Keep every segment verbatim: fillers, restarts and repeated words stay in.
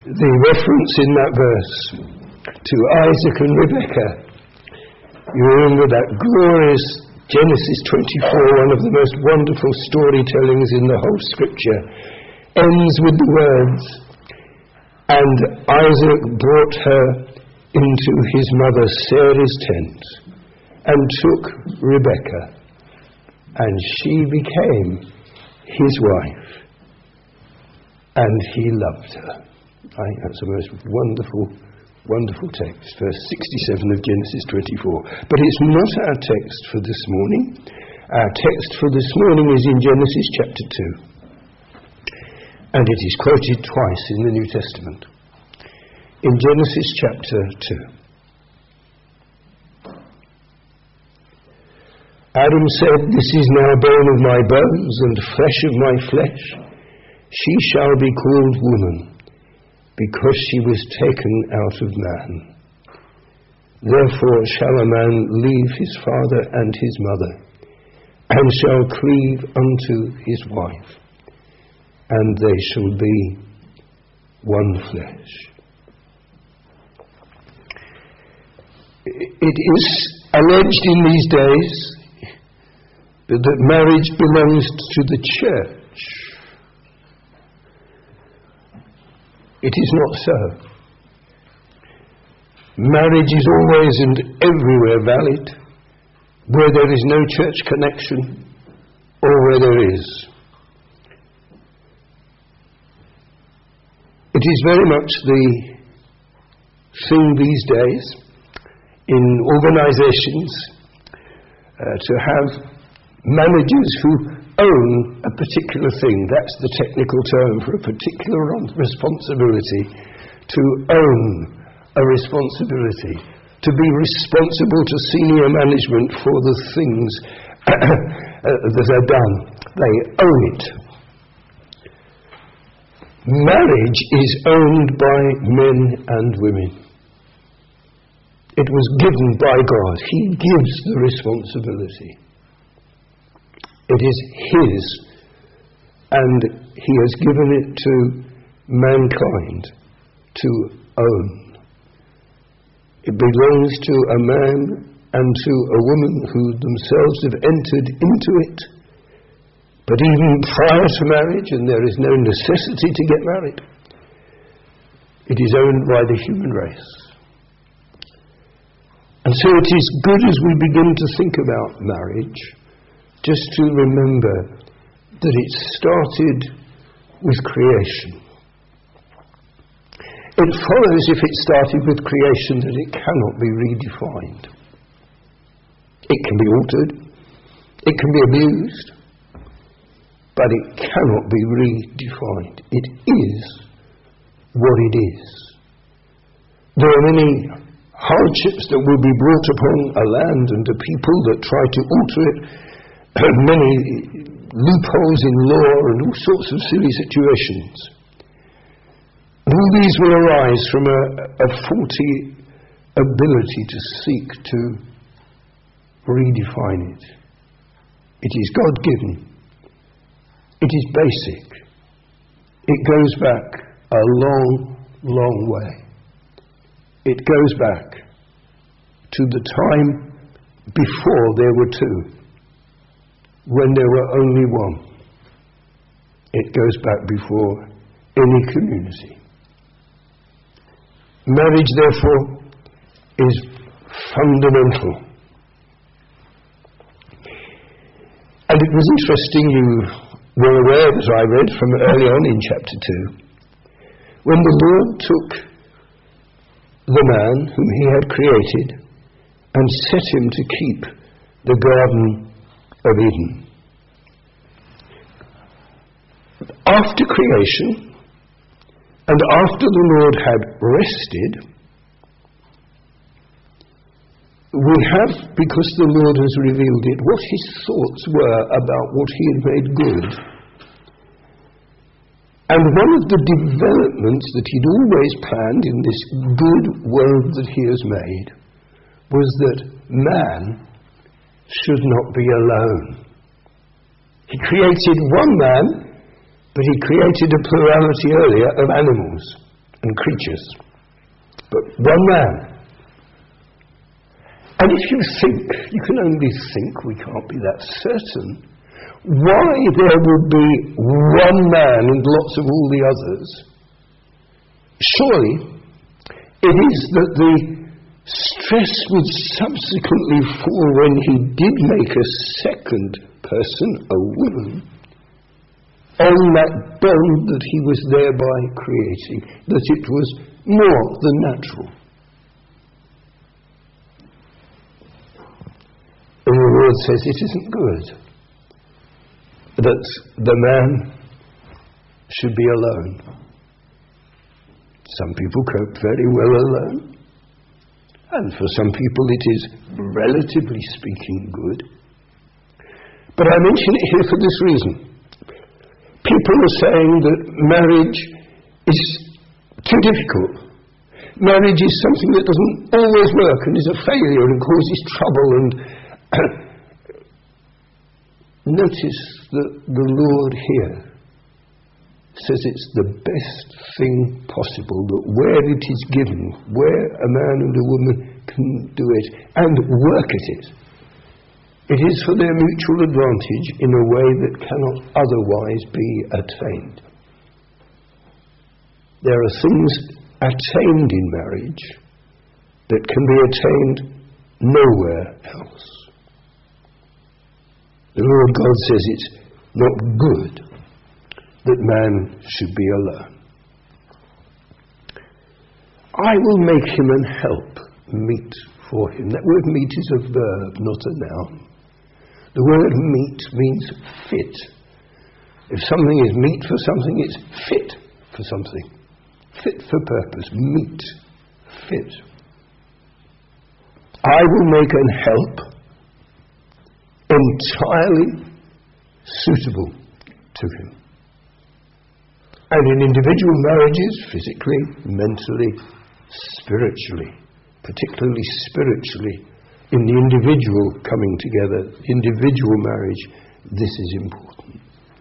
the reference in that verse to Isaac and Rebekah, you remember that glorious Genesis twenty-four, one of the most wonderful storytellings in the whole scripture, ends with the words, "And Isaac brought her into his mother Sarah's tent and took Rebekah, and she became his wife, and he loved her." I think that's the most wonderful, wonderful text, verse sixty-seven of Genesis twenty-four. But it's not our text for this morning. Our text for this morning is in Genesis chapter two, and it is quoted twice in the New Testament. In Genesis chapter two, Adam said, "This is now bone of my bones and flesh of my flesh. She shall be called woman, because she was taken out of man. Therefore shall a man leave his father and his mother, and shall cleave unto his wife, and they shall be one flesh." It is alleged in these days that marriage belongs to the church. It is not so. Marriage is always and everywhere valid, where there is no church connection or where there is. It is very much the thing these days in organizations uh, to have managers who own a particular thing. That's the technical term for a particular responsibility. To own a responsibility. To be responsible to senior management for the things that are done. They own it. Marriage is owned by men and women. It was given by God. He gives the responsibility. It is His, and He has given it to mankind to own. It belongs to a man and to a woman who themselves have entered into it. But even prior to marriage, and there is no necessity to get married, it is owned by the human race. And so it is good as we begin to think about marriage, just to remember that it started with creation. It follows, if it started with creation, that it cannot be redefined. It can be altered, it can be abused, but it cannot be redefined. It is what it is. There are many hardships that will be brought upon a land and a people that try to alter it, many loopholes in law and all sorts of silly situations. All these will arise from a, a faulty ability to seek to redefine it. It is God-given. It is basic. It goes back a long, long way. It goes back to the time before there were two, when there were only one. It goes back before any community. Marriage, therefore, is fundamental. And it was interesting, you were aware that I read from early on in chapter two, when the Lord took the man whom He had created and set him to keep the Garden of Eden. After creation, and after the Lord had rested, we have, because the Lord has revealed it, what His thoughts were about what He had made good. And one of the developments that He'd always planned in this good world that He has made was that man should not be alone. He created one man, but He created a plurality earlier of animals. and creatures, but one man. And if you think, you can only think, we can't be that certain, why there would be one man and lots of all the others. Surely it is that the stress would subsequently fall when he did make a second person, a woman, on that bond that he was thereby creating, that it was more than natural. And the Lord says it isn't good that the man should be alone. Some people cope very well alone, and for some people it is, relatively speaking, good. But I mention it here for this reason. People are saying that marriage is too difficult. Marriage is something that doesn't always work and is a failure and causes trouble. And notice that the Lord here says it's the best thing possible, that where it is given, where a man and a woman can do it and work at it, it is for their mutual advantage in a way that cannot otherwise be attained. There are things attained in marriage that can be attained nowhere else. The Lord God says it's not good that man should be alone. I will make him an help meet for him. That word meet is a verb, not a noun. The word meet means fit. If something is meet for something, it's fit for something. Fit for purpose. Meet. Fit. I will make an help entirely suitable to him. And in individual marriages, physically, mentally, spiritually, particularly spiritually, in the individual coming together, individual marriage, this is important.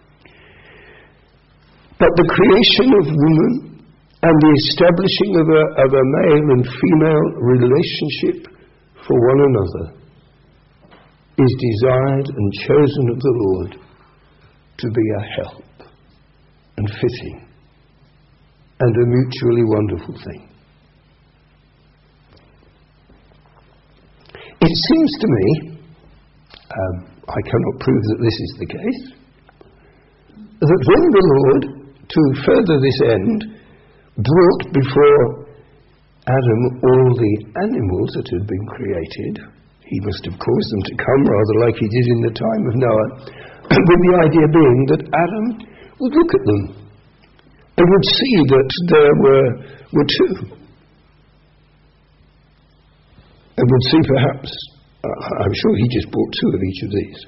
But the creation of woman and the establishing of a, of a male and female relationship for one another is desired and chosen of the Lord to be a help and fitting and a mutually wonderful thing. It seems to me, um, I cannot prove that this is the case, that when the Lord, to further this end, brought before Adam all the animals that had been created, he must have caused them to come rather like he did in the time of Noah, with the idea being that Adam would look at them and would see that there were, were two. And would see perhaps, uh, I'm sure he just bought two of each of these.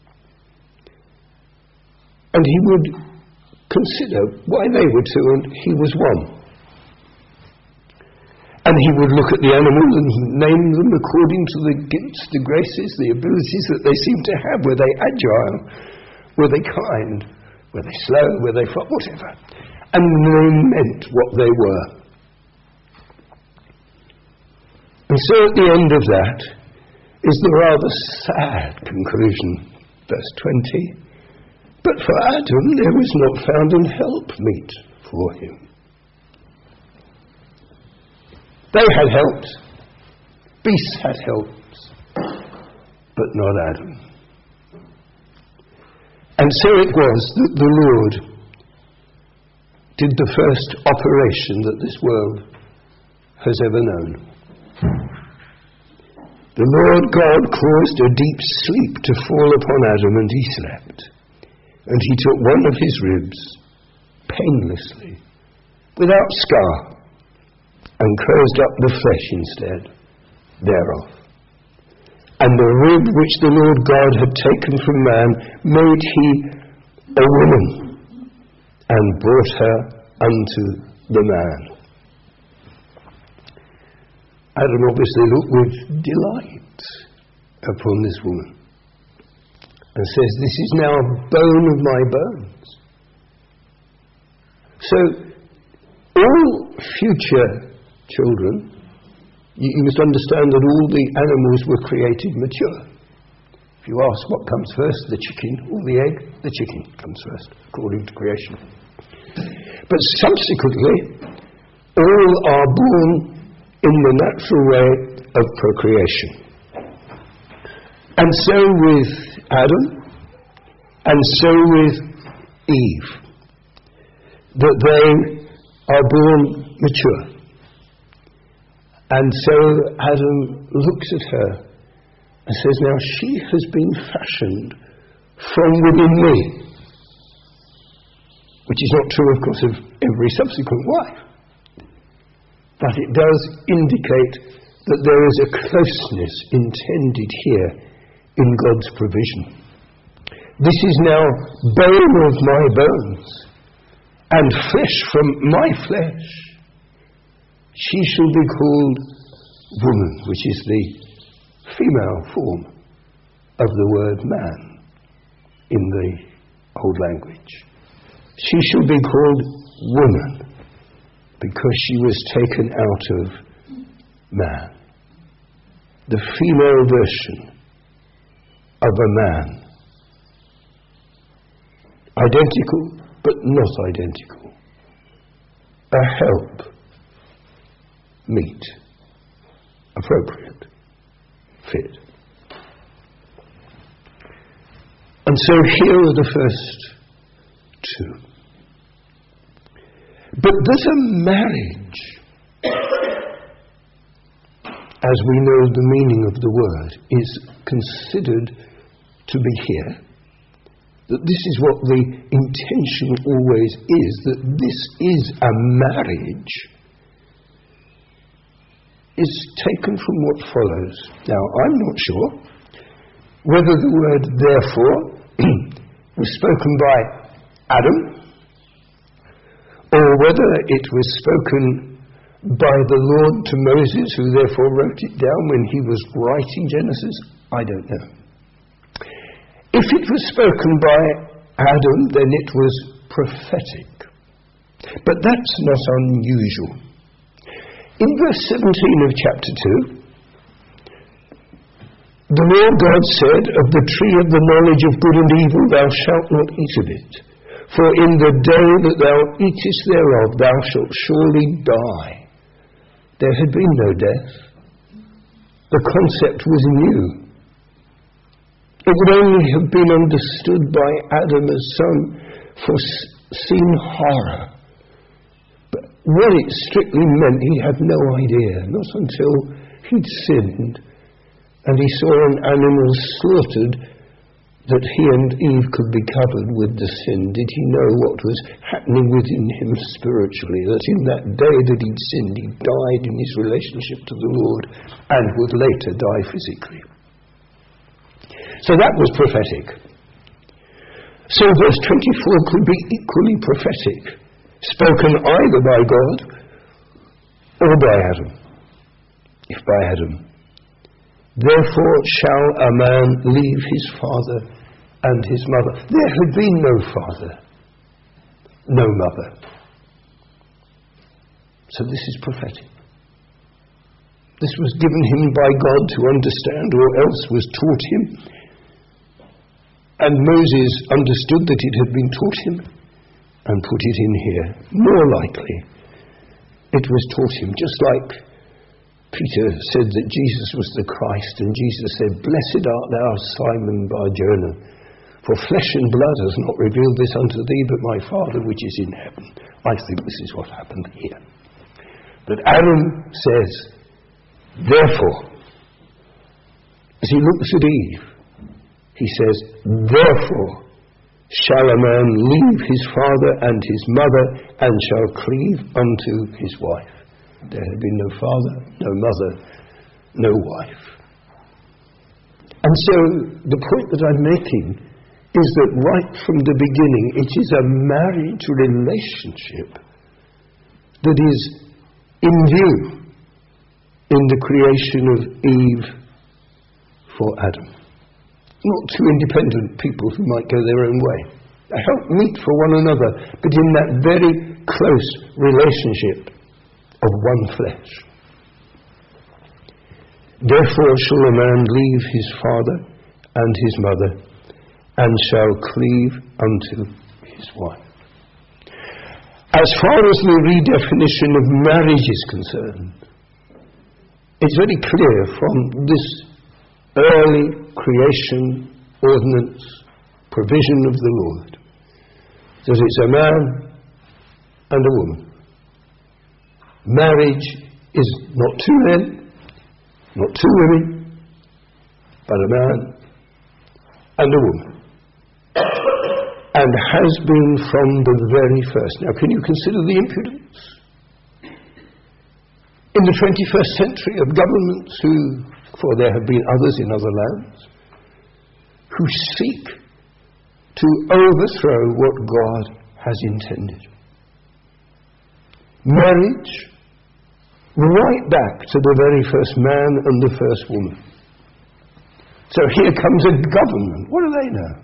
And he would consider why they were two and he was one. And he would look at the animal and name them according to the gifts, the graces, the abilities that they seemed to have. Were they agile? Were they kind? Were they slow? Were they fast? Whatever. And they meant what they were. And so at the end of that is the rather sad conclusion, verse twenty. But for Adam there was not found an helpmeet for him. They had helps, beasts had helps, but not Adam. And so it was that the Lord did the first operation that this world has ever known. The Lord God caused a deep sleep to fall upon Adam, and he slept. And he took one of his ribs, painlessly, without scar, and closed up the flesh instead thereof. And the rib which the Lord God had taken from man made he a woman, and brought her unto the man. Adam obviously looked with delight upon this woman and says, this is now a bone of my bones. So all future children, you, you must understand that all the animals were created mature. If you ask what comes first, the chicken or the egg, the chicken comes first, according to creation. But subsequently, all are born in the natural way of procreation. And so with Adam, and so with Eve, that they are born mature. And so Adam looks at her and says, now she has been fashioned from within me. Which is not true, of course, of every subsequent wife. But it does indicate that there is a closeness intended here in God's provision. This is now bone of my bones and flesh from my flesh. She shall be called woman, which is the female form of the word man in the Old Language. She shall be called woman because she was taken out of man. The female version of a man. Identical, but not identical. A help, meet, appropriate, fit. And so here are the first two. But that a marriage, as we know the meaning of the word, is considered to be here, that this is what the intention always is, that this is a marriage, is taken from what follows. Now, I'm not sure whether the word therefore was spoken by Adam, or whether it was spoken by the Lord to Moses, who therefore wrote it down when he was writing Genesis. I don't know. If it was spoken by Adam, then it was prophetic. But that's not unusual. In verse seventeen of chapter two, the Lord God said, of the tree of the knowledge of good and evil thou shalt not eat of it, for in the day that thou eatest thereof thou shalt surely die. There had been no death. The concept was new. It would only have been understood by Adam as some foreseen horror. But what it strictly meant, he had no idea. Not until he'd sinned and he saw an animal slaughtered that he and Eve could be covered with the sin, did he know what was happening within him spiritually, that in that day that he'd sinned, he died in his relationship to the Lord and would later die physically. So that was prophetic. So verse twenty-four could be equally prophetic, spoken either by God or by Adam. If by Adam, therefore shall a man leave his father and his mother. There had been no father, no mother. So this is prophetic. This was given him by God to understand, or else was taught him. And Moses understood that it had been taught him and put it in here. More likely, it was taught him, just like Peter said that Jesus was the Christ, and Jesus said, blessed art thou, Simon Bar-Jonah, for flesh and blood has not revealed this unto thee, but my Father which is in heaven. I think this is what happened here. But Adam says, therefore, as he looks at Eve, he says, therefore shall a man leave his father and his mother, and shall cleave unto his wife. There had been no father, no mother, no wife. And so the point that I'm making is that right from the beginning it is a marriage relationship that is in view in the creation of Eve for Adam. Not two independent people who might go their own way. A helpmeet for one another, but in that very close relationship of one flesh. Therefore shall a man leave his father and his mother, and shall cleave unto his wife. As far as the redefinition of marriage is concerned, it's very clear from this early creation ordinance provision of the Lord that it's a man and a woman. Marriage is not two men, not two women, but a man and a woman. And has been from the very first. Now, can you consider the impudence in the twenty-first century of governments who, for there have been others in other lands, who seek to overthrow what God has intended. Marriage, right back to the very first man and the first woman. So here comes a government. What do they know?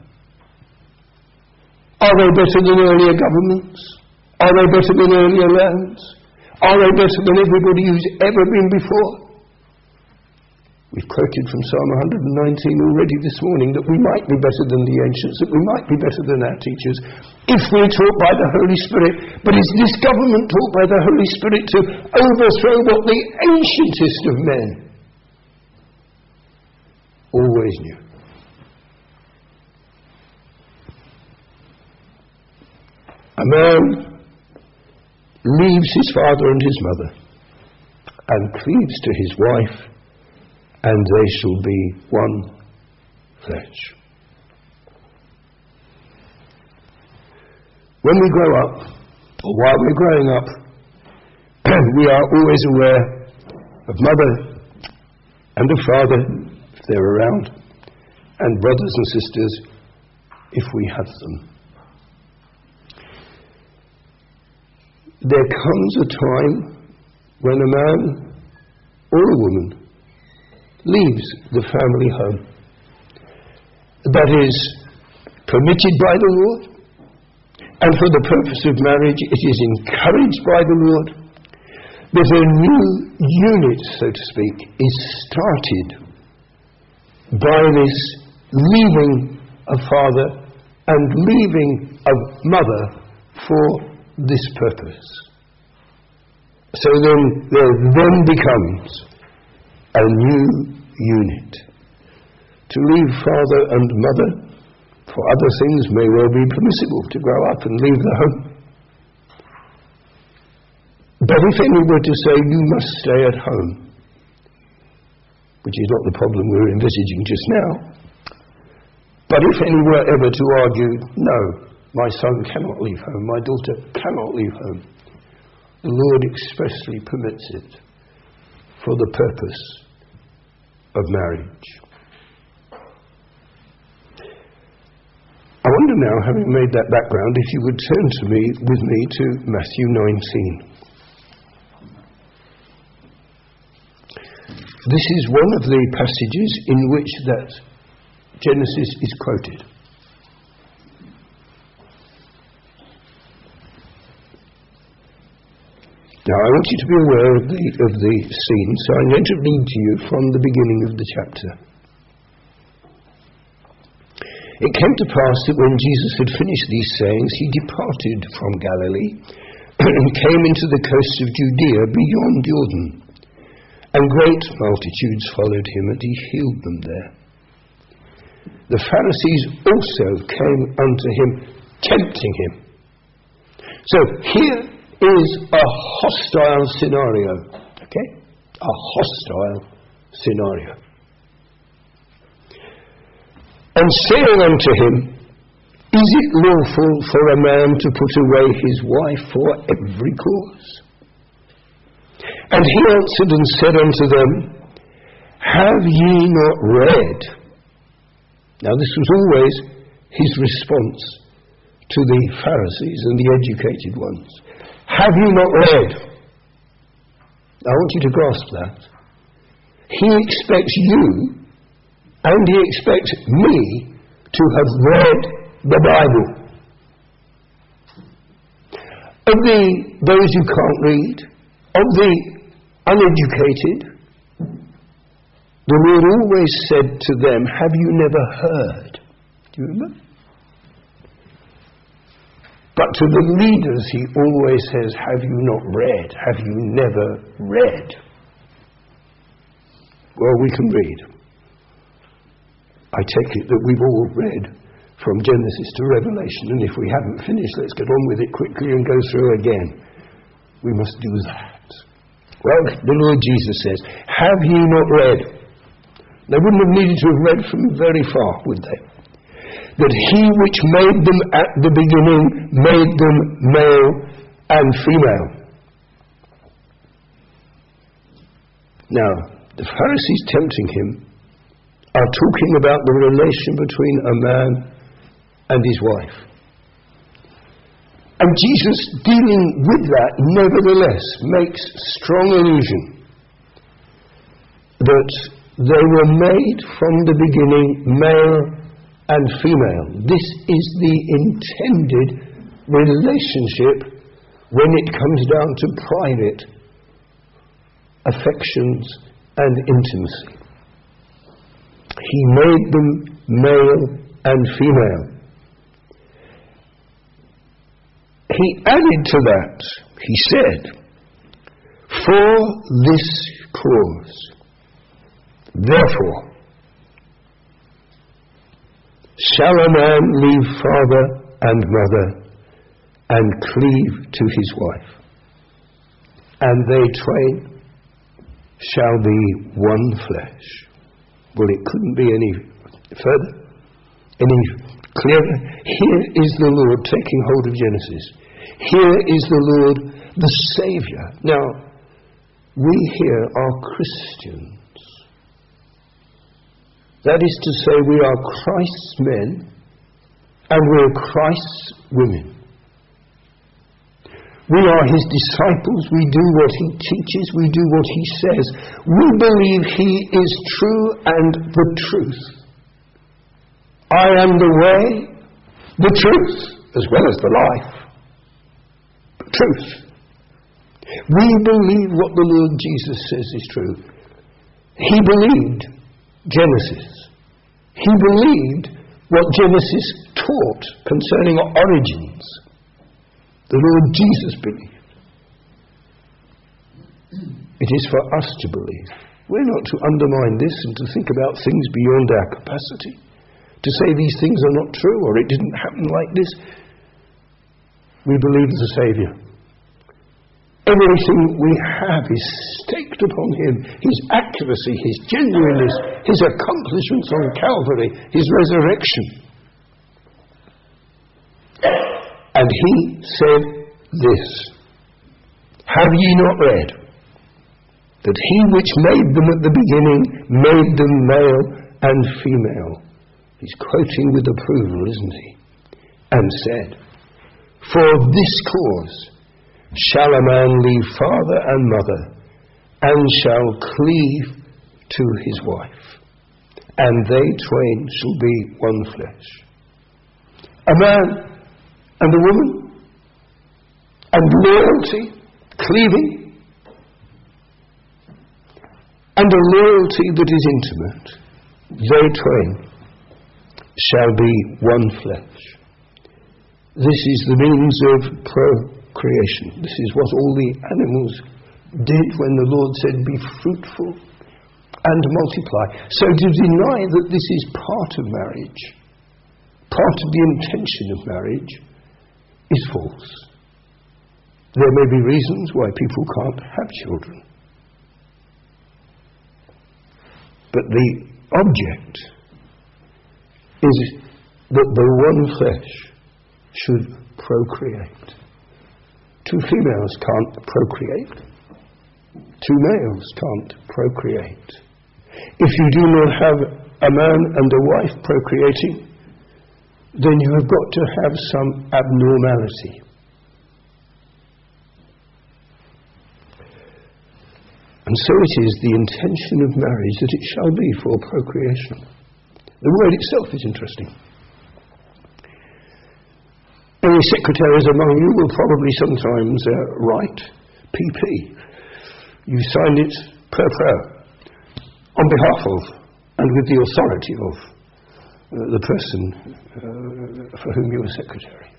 Are they better than earlier governments? Are they better than earlier lands? Are they better than everybody who's ever been before? We've quoted from Psalm one hundred nineteen already this morning that we might be better than the ancients, that we might be better than our teachers, if we're taught by the Holy Spirit. But is this government taught by the Holy Spirit to overthrow what the ancientest of men always knew? A man leaves his father and his mother and cleaves to his wife, and they shall be one flesh. When we grow up, or while we're growing up, we are always aware of mother and of father, if they're around, and brothers and sisters, if we have them. There comes a time when a man or a woman leaves the family home. That is permitted by the Lord, and for the purpose of marriage it is encouraged by the Lord, that a new unit, so to speak, is started by this leaving of father and leaving of mother for this purpose. So then there then becomes a new unit. To leave father and mother for other things may well be permissible, to grow up and leave the home. But if any were to say you must stay at home, which is not the problem we're envisaging just now, but if any were ever to argue, no, my son cannot leave home, my daughter cannot leave home, the Lord expressly permits it for the purpose of marriage. I wonder now, having made that background, if you would turn to me with me to Matthew nineteen. This is one of the passages in which that Genesis is quoted. Now, I want you to be aware of the, of the scene, so I'm going to read to you from the beginning of the chapter. It came to pass that when Jesus had finished these sayings, he departed from Galilee and came into the coasts of Judea beyond Jordan. And great multitudes followed him, and he healed them there. The Pharisees also came unto him, tempting him. So here is a hostile scenario, okay? A hostile scenario. And saying unto him, is it lawful for a man to put away his wife for every cause? And he answered and said unto them, have ye not read? Now this was always his response to the Pharisees and the educated ones. Have you not read? I want you to grasp that. He expects you, and he expects me, to have read the Bible. of the those who can't read, of the uneducated, the Lord always said to them, have you never heard? Do you remember? But to the leaders he always says, have you not read? Have you never read? Well, we can read. I take it that we've all read from Genesis to Revelation, and if we haven't finished, let's get on with it quickly and go through again. We must do that. Well, the Lord Jesus says, have ye not read? They wouldn't have needed to have read from very far, would they? That he which made them at the beginning made them male and female. Now, the Pharisees tempting him are talking about the relation between a man and his wife. And Jesus, dealing with that, nevertheless makes strong allusion that they were made from the beginning male and female. This is the intended relationship when it comes down to private affections and intimacy. He made them male and female. He added to that, he said, for this cause, therefore, shall a man leave father and mother and cleave to his wife, and they twain shall be one flesh. Well, it couldn't be any further, any clearer. Here is the Lord taking hold of Genesis. Here is the Lord, the Saviour. Now, we here are Christians. That is to say, we are Christ's men and we are Christ's women. We are his disciples. We do what he teaches. We do what he says. We believe he is true and the truth. I am the way, the truth, as well as the life. The truth. We believe what the Lord Jesus says is true. He believed Genesis. He believed what Genesis taught concerning origins. The Lord Jesus believed. It is for us to believe. We're not to undermine this and to think about things beyond our capacity. To say these things are not true or it didn't happen like this. We believe the Saviour. Everything we have is staked upon him. His accuracy, his genuineness, his accomplishments on Calvary, his resurrection. And he said this, have ye not read that he which made them at the beginning made them male and female? He's quoting with approval, isn't he? And said, for this cause shall a man leave father and mother, and shall cleave to his wife, and they twain shall be one flesh. A man and a woman, and loyalty, cleaving, and a loyalty that is intimate, they twain shall be one flesh. This is the means of procreation. This is what all the animals did when the Lord said, be fruitful and multiply. So to deny that this is part of marriage, part of the intention of marriage, is false. There may be reasons why people can't have children. But the object is that the one flesh should procreate. Two females can't procreate. Two males can't procreate. If you do not have a man and a wife procreating, then you have got to have some abnormality. And so it is the intention of marriage that it shall be for procreation. The word itself is interesting. There Many secretaries among you will probably sometimes uh, write P P. You sign it per pro, on behalf of and with the authority of uh, the person uh, for whom you are secretary.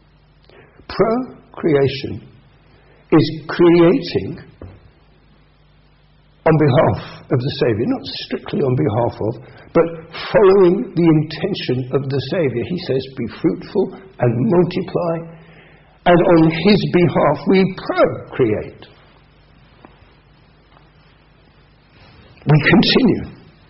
Procreation is creating on behalf of the Saviour, not strictly on behalf of, but following the intention of the Saviour. He says, be fruitful and multiply, and on his behalf we procreate. We continue.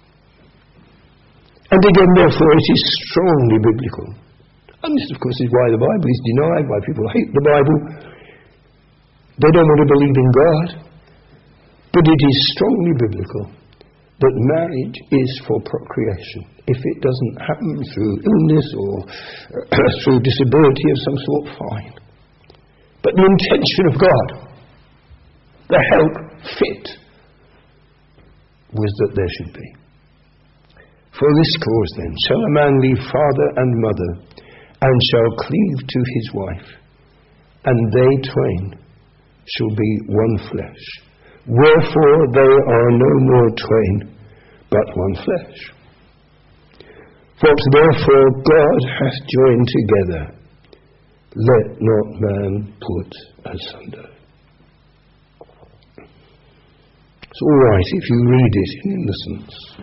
And again, therefore, it is strongly biblical. And this, of course, is why the Bible is denied, why people hate the Bible. They don't want to believe in God. But it is strongly biblical that marriage is for procreation. If it doesn't happen through illness or through disability of some sort, fine. But the intention of God, the help fit, was that there should be. For this cause then shall a man leave father and mother, and shall cleave to his wife, and they twain shall be one flesh. Wherefore they are no more twain, but one flesh. What therefore God hath joined together, let not man put asunder. It's all right if you read it in innocence.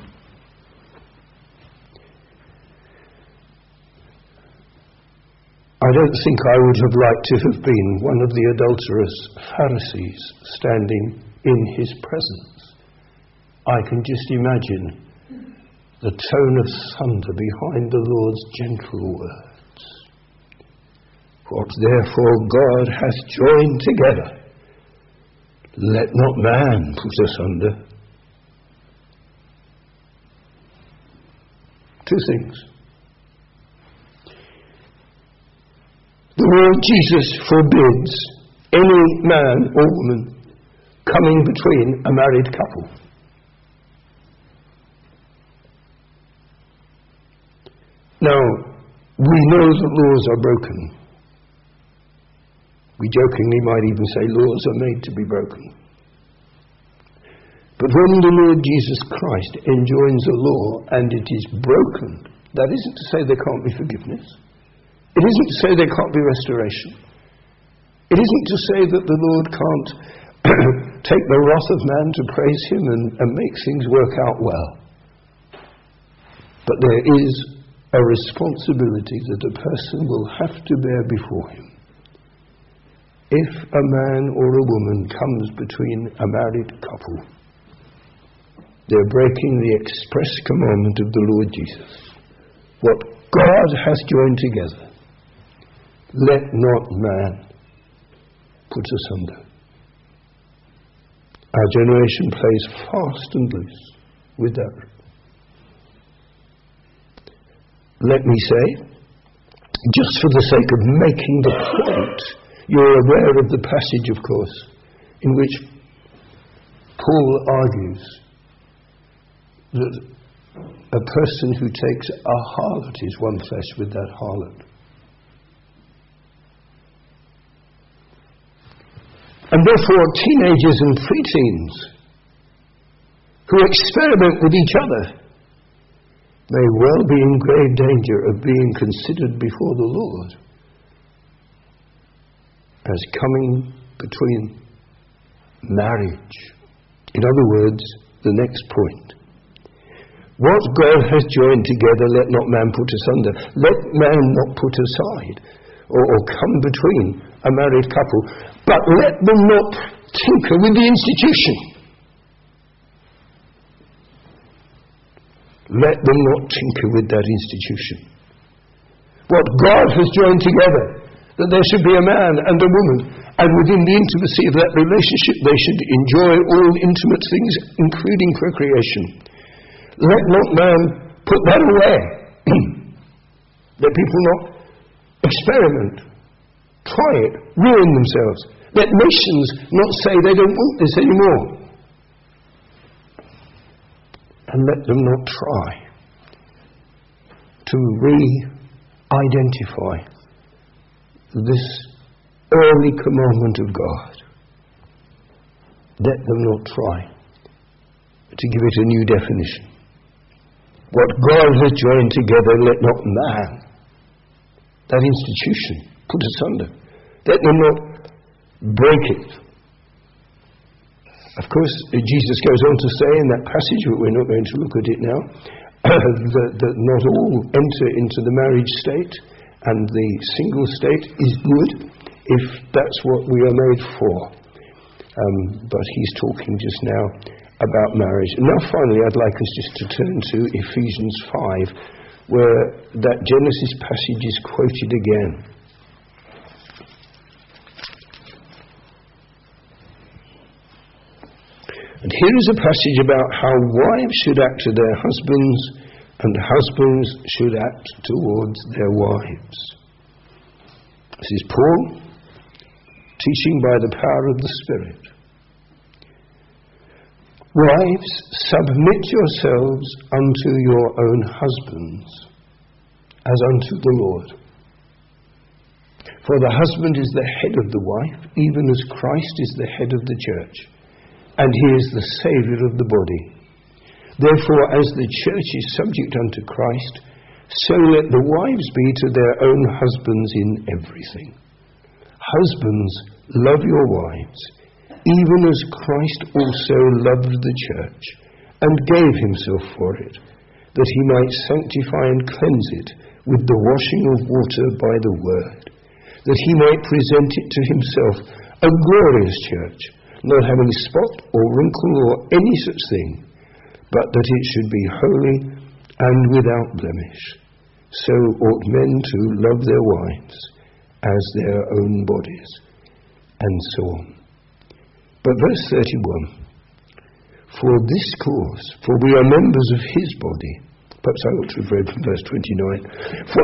I don't think I would have liked to have been one of the adulterous Pharisees standing in his presence. I can just imagine the tone of thunder behind the Lord's gentle words. What therefore God hath joined together, let not man put asunder. Two things. The Lord Jesus forbids any man or woman coming between a married couple. Now, we know that laws are broken. We jokingly might even say laws are made to be broken. But when the Lord Jesus Christ enjoins a law and it is broken, that isn't to say there can't be forgiveness. It isn't to say there can't be restoration. It isn't to say that the Lord can't take the wrath of man to praise him and, and make things work out well. But there is a responsibility that a person will have to bear before him. If a man or a woman comes between a married couple, they're breaking the express commandment of the Lord Jesus. What God has joined together, let not man put asunder. Our generation plays fast and loose with that. Let me say, just for the sake of making the point, you're aware of the passage, of course, in which Paul argues that a person who takes a harlot is one flesh with that harlot. And therefore, teenagers and preteens who experiment with each other may well be in grave danger of being considered before the Lord as coming between marriage. In other words, the next point. What God has joined together, let not man put asunder. Let man not put aside or, or come between a married couple, but let them not tinker with the institution. Let them not tinker with that institution. What God has joined together, that there should be a man and a woman, and within the intimacy of that relationship they should enjoy all intimate things, including procreation. Let not man put that away. Let people not experiment, try it, ruin themselves. Let nations not say they don't want this anymore. And let them not try to re-identify this early commandment of God. Let them not try to give it a new definition. What God has joined together, let not man, that institution, put asunder. Let them not break it. Of course, Jesus goes on to say in that passage, but we're not going to look at it now, that, that not all enter into the marriage state, and the single state is good if that's what we are made for. Um, but he's talking just now about marriage. And now finally I'd like us just to turn to Ephesians five, where that Genesis passage is quoted again. And here is a passage about how wives should act to their husbands and husbands should act towards their wives. This is Paul teaching by the power of the Spirit. Wives, submit yourselves unto your own husbands, as unto the Lord. For the husband is the head of the wife, even as Christ is the head of the church, and he is the Saviour of the body. Therefore, as the church is subject unto Christ, so let the wives be to their own husbands in everything. Husbands, love your wives, even as Christ also loved the church, and gave himself for it, that he might sanctify and cleanse it with the washing of water by the word, that he might present it to himself a glorious church, not having spot or wrinkle or any such thing, but that it should be holy and without blemish. So ought men to love their wives as their own bodies, and so on. But verse thirty-one, for this cause, for we are members of his body. Perhaps I ought to have read from verse twenty-nine. For,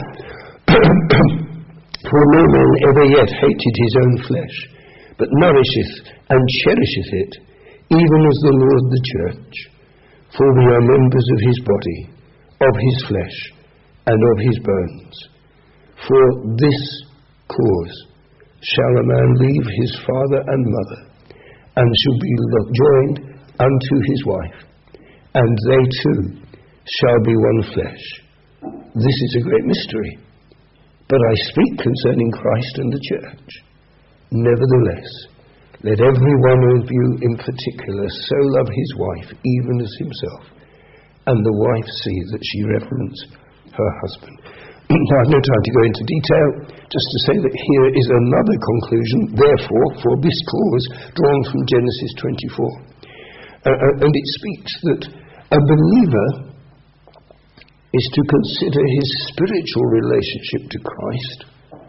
for no man ever yet hated his own flesh, but nourisheth and cherisheth it, even as the Lord the church. For we are members of his body, of his flesh, and of his bones. For this cause shall a man leave his father and mother, and shall be joined unto his wife, and they two shall be one flesh. This is a great mystery, but I speak concerning Christ and the church. Nevertheless, let every one of you in particular so love his wife, even as himself, and the wife see that she reverence her husband. I have no time to go into detail, just to say that here is another conclusion, therefore, for this cause, drawn from Genesis twenty-four. Uh, and it speaks that a believer is to consider his spiritual relationship to Christ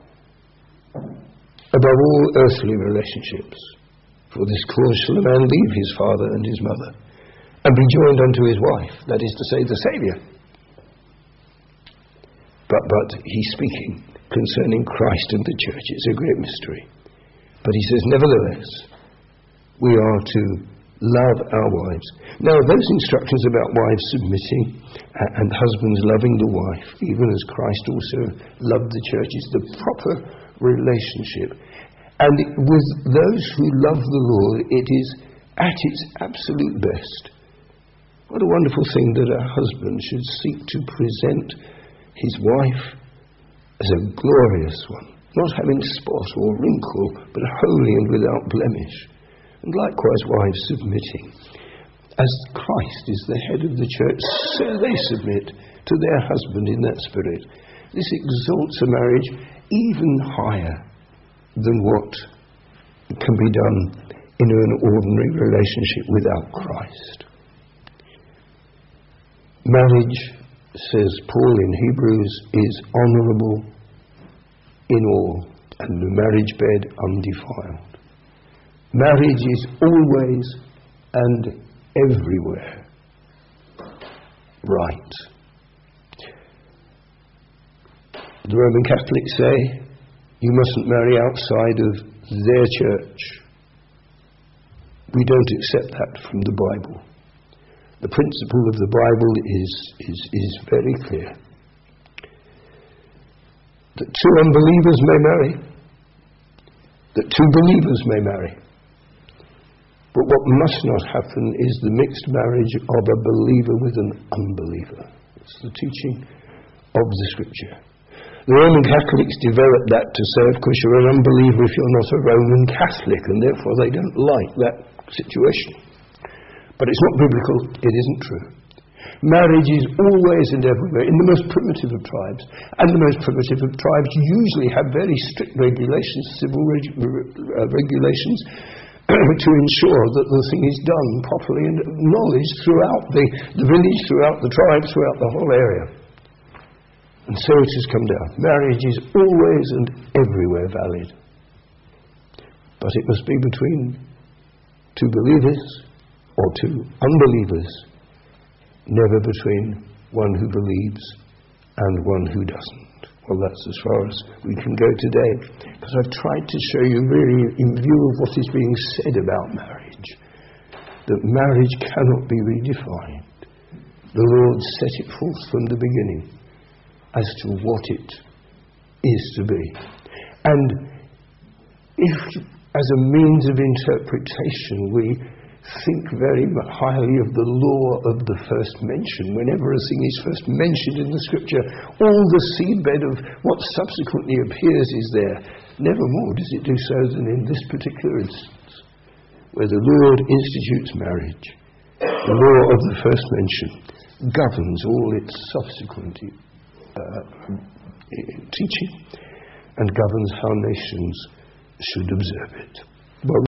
above all earthly relationships. For this cause shall a man leave his father and his mother, and be joined unto his wife, that is to say, the Saviour. But, but he's speaking concerning Christ and the church. It's a great mystery. But he says, nevertheless, we are to love our wives. Now, those instructions about wives submitting and husbands loving the wife, even as Christ also loved the church, is the proper relationship. And with those who love the Lord, it is at its absolute best. What a wonderful thing that a husband should seek to present his wife as a glorious one, not having spot or wrinkle, but holy and without blemish. And likewise wives submitting. As Christ is the head of the church, so they submit to their husband in that spirit. This exalts a marriage even higher than what can be done in an ordinary relationship without Christ. Marriage, says Paul in Hebrews, is honourable in all, and the marriage bed undefiled. Marriage is always and everywhere right. The Roman Catholics say you mustn't marry outside of their church. We don't accept that from the Bible. The principle of the Bible is, is, is very clear. that two unbelievers may marry, that two believers may marry. But what must not happen is the mixed marriage of a believer with an unbeliever. It's the teaching of the Scripture. The Roman Catholics developed that to say, of course, you're an unbeliever if you're not a Roman Catholic, and therefore they don't like that situation. But it's not biblical, it isn't true. Marriage is always and everywhere, in the most primitive of tribes, and the most primitive of tribes usually have very strict regulations, civil reg- uh, regulations, to ensure that the thing is done properly and acknowledged throughout the, the village, throughout the tribe, throughout the whole area. And so it has come down. Marriage is always and everywhere valid. But it must be between two believers or two unbelievers, never between one who believes and one who doesn't. Well, that's as far as we can go today, because I've tried to show you really, in view of what is being said about marriage, that marriage cannot be redefined. The Lord set it forth from the beginning as to what it is to be. And if, as a means of interpretation, we think very highly of the law of the first mention, whenever a thing is first mentioned in the Scripture, all the seedbed of what subsequently appears is there. Never more does it do so than in this particular instance, where the Lord institutes marriage. The law of the first mention governs all its subsequent uh, teaching and governs how nations should observe it. Well,